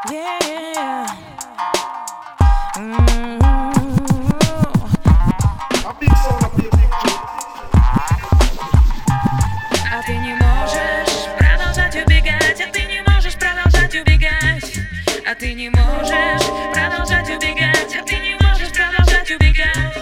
Yeah. А ты не можешь продолжать убегать, а ты не можешь продолжать убегать, а ты не можешь продолжать убегать, а ты не можешь продолжать убегать.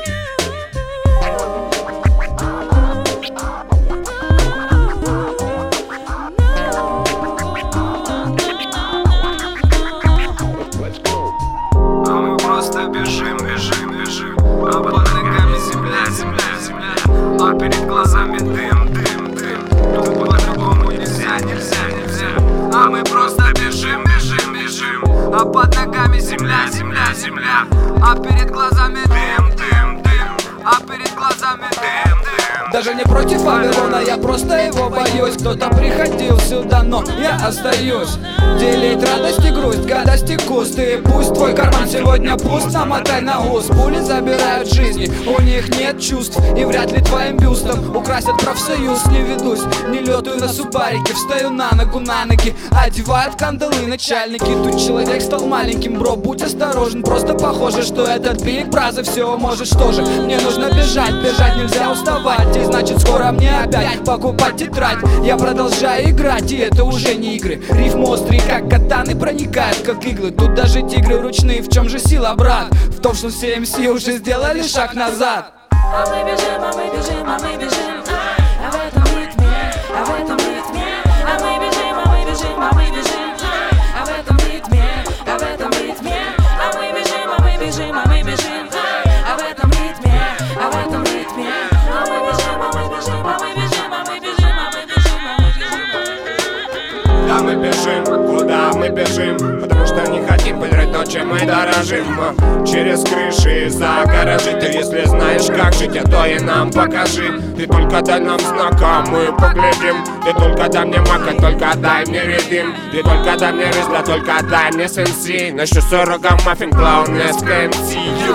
А мы просто бежим, бежим, бежим, а под ногами земля, земля, земля, а перед глазами дым, дым, дым. Тут по-другому нельзя, нельзя, нельзя. А мы просто бежим, бежим, бежим, а под ногами земля, земля, земля, а перед глазами дым, дым, дым, а перед глазами дым, дым. Даже не против Вавилона, я просто его боюсь. Кто-то приходил сюда, но я остаюсь. Делить радость и грусть, года стекут. И пусть твой карман сегодня пуст, намотай на ус. Пули забирают жизни, у них нет чувств. И вряд ли твоим бюстом украсят профсоюз. Не ведусь, не летаю на субарике, встаю на ноги, одевают кандалы начальники. Тут человек стал маленьким, бро, будь осторожен. Просто похоже, что этот Big Brother все может. Что же, мне нужно бежать, бежать нельзя уставать. И значит скоро мне опять покупать тетрадь. Я продолжаю играть, и это уже не игры. Рифмы острые, как катаны, проникают как иглы. Тут даже тигры ручные, в чем же сила, брат? В том, что все МС уже сделали шаг назад. А мы бежим, а мы бежим, а мы бежим, а в этом ритме, а в этом ритме. А мы бежим, а мы бежим, а мы бежим, а в этом ритме, а в этом ритме. А мы бежим, а мы бежим, а мы бежим, а в этом ритме, а в этом ритме. А мы бежим, а мы бежим, а мы бежим, а мы бежим, а мы бежим, а мы бежим. Да, мы бежим, куда мы бежим? Потому что не хотим потерять то, чем мы дорожим. Через крыши, за гаражи. Ты если знаешь, как жить, а то и нам покажи. Ты только дай нам знак, а мы поглядим. Ты только дай мне мака, только дай мне ритм. Ты только дай мне рызла, только дай мне сенси. На счет 40 маффин, клоун, СКМС.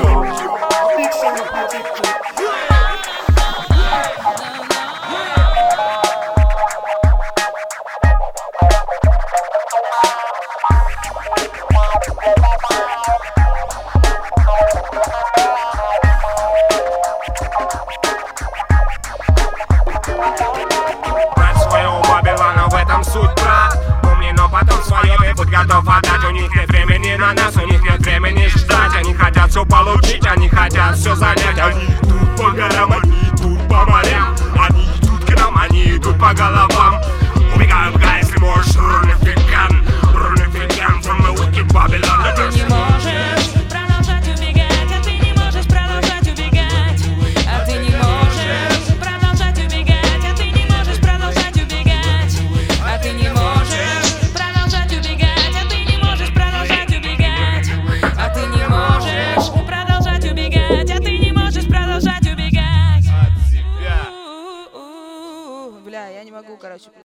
Брать своего Вавилона, в этом суть, брат. Помни, но потом свое ты будь готов отдать. У них нет времени на нас, у них нет времени ждать. Они хотят все получить, они хотят все занять. Они идут по горам, они идут по морям. Они идут к нам, они идут по головам. Убегай, убегай, если можешь, run if you can from the wicked Babylon. А ты не можешь продолжать убегать, а ты не можешь продолжать убегать, а ты не можешь продолжать убегать, а ты не можешь продолжать убегать, а ты не можешь продолжать убегать, а ты не можешь продолжать убегать, а ты не можешь продолжать убегать, а ты не можешь продолжать убегать. От себя. Бля, я не могу, короче.